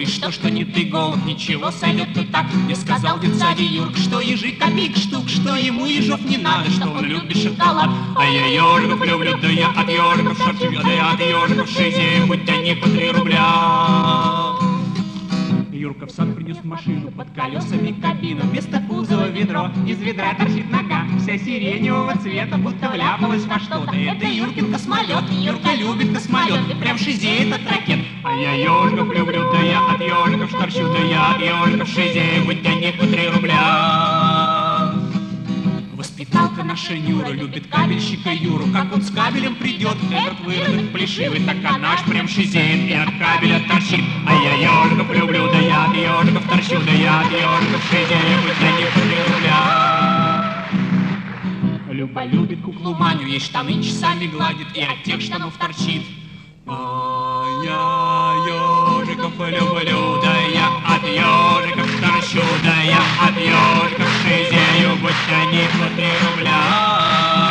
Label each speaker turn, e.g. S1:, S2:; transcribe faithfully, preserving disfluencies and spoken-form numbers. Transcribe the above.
S1: и что, что не ты голод, ничего, сойдет и так. Мне сказал дед Савий Юрк, что ежи копейк штук, что ему ежов не надо, что он любит шоколад. А я ежиков люблю, да я от ежиков шарчу, да я от ежиков шизею, будь они по три рубля. Юрка в сад принес машину, под колесами кабину, вместо кузова ведро, из ведра торчит нога, вся сиреневого цвета, будто вляпалась во что-то. Это Юркин космолет, Юрка любит космолет, прям шизеет от ракет. А я ежиков люблю, да я от ежиков торчу, да я от ежиков шизею, будь они по три рубля. Воспиталка наша Юра любит кабельщика Юру, как он с кабелем придет, этот выродок плешивый, так а наш прям шизеет и от кабеля торчит. А я ежиков люблю, да я от ежиков торчу, да я от ежиков шизею, будь они по три рубля. Люба любит куклу Маню, ей штаны часами гладит и от тех штанов торчит. А я ежиков люблю, да я от ежиков торчу, да я от ежиков шизею, будь они по три рубля.